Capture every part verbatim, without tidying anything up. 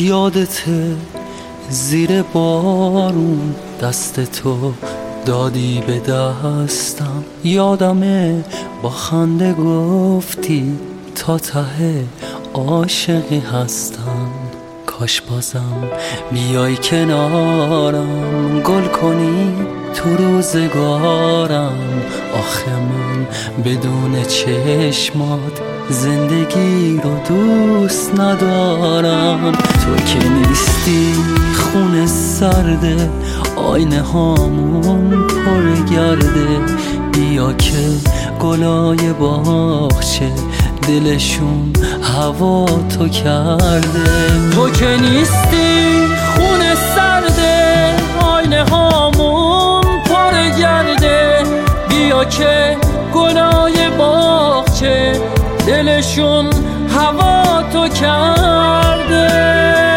یادته زیر بارون دست تو دادی به دستم، یادمه با خنده گفتی تا ته عاشقی هستم. کاش بازم بیای کنارم، گل کنی تو روزگارم. آخه من بدون چشمات زندگی رو دوست ندارم. تو که نیستی خون سرده، آینه هامون پر گرده. بیا که گلای باغچه دلشون هوا تو کرده. تو که نیستی خون سرده، آینه هامون پر گرده. بیا که گلای باغچه دلشون هوا تو کرده.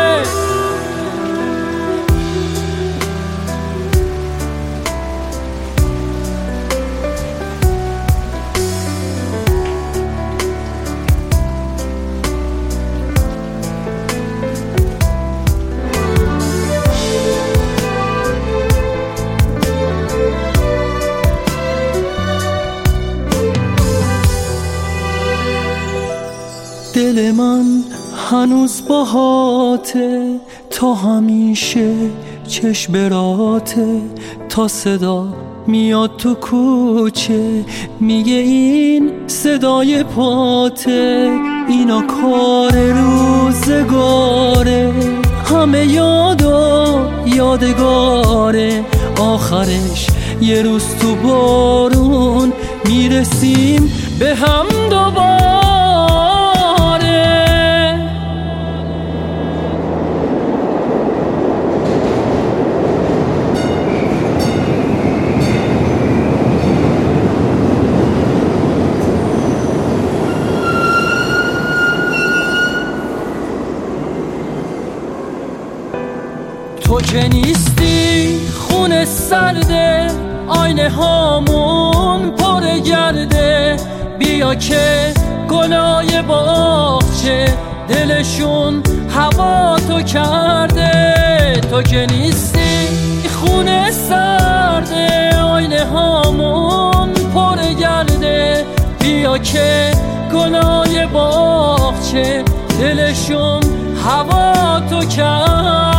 دل من هنوز باهاته، تا همیشه چشم براته. تا صدا میاد تو کوچه میگه این صدای پاته. اینا کار روزگاره، همه یاد و یادگاره. آخرش یه روز تو بارون میرسیم به هم دوباره. تو که نیستی خون سرده، آینه هامون پر گرده. بیا که گلای باغچه دلشون هوا تو کرده. تو که نیستی خون سرده، آینه هامون پر گرده. بیا که گلای باغچه دلشون هوا تو کرده.